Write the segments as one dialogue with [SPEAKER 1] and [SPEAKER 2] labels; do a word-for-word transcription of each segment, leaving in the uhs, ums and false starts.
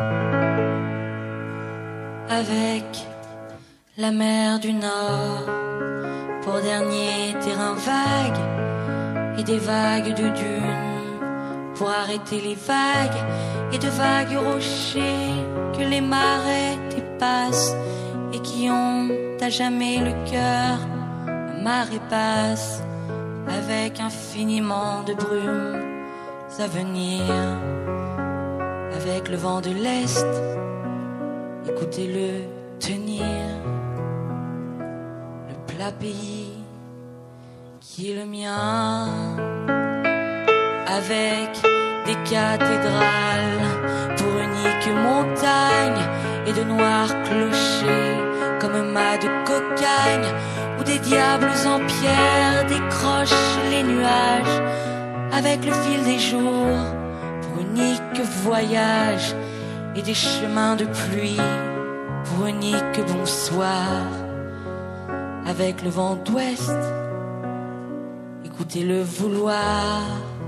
[SPEAKER 1] Avec la mer du Nord pour dernier terrain vague et des vagues de dunes pour arrêter les vagues et de vagues rochers que les marais dépassent et qui ont à jamais le cœur à marée basse avec infiniment de brumes à venir avec le vent de l'Est. Écoutez-le tenir le plat pays qui est le mien, avec des cathédrales pour unique montagne et de noirs clochers comme mâts de cocagne, où des diables en pierre décrochent les nuages avec le fil des jours pour unique voyage, et des chemins de pluie pour unique bonsoir avec le vent d'ouest. Écoutez-le vouloir,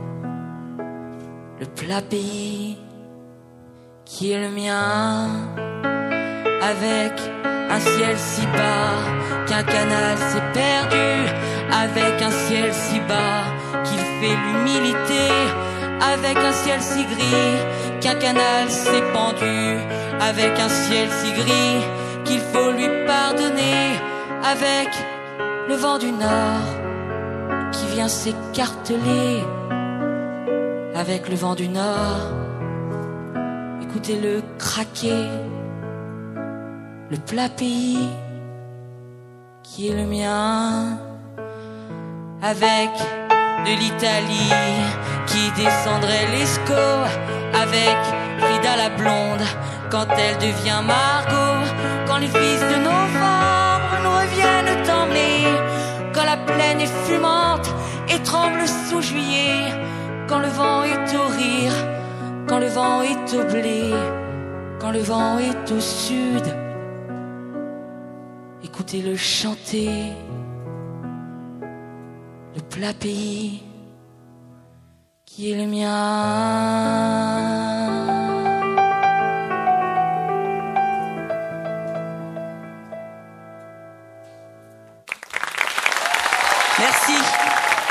[SPEAKER 1] le plat pays qui est le mien, avec un ciel si bas qu'un canal s'est perdu, avec un ciel si bas qu'il fait l'humilité, avec un ciel si gris qu'un canal s'est pendu, avec un ciel si gris qu'il faut lui pardonner, avec le vent du Nord qui vient s'écarteler, avec le vent du Nord, écoutez-le craquer, le plat pays qui est le mien, avec de l'Italie qui descendrait l'Escaut, avec Frida la blonde quand elle devient Margot, quand les fils de novembre nous reviennent en mai, quand la plaine est fumante et tremble sous juillet, quand le vent est au rire, quand le vent est au blé, quand le vent est au sud. Écoutez-le chanter, le plat pays qui est le mien. Merci.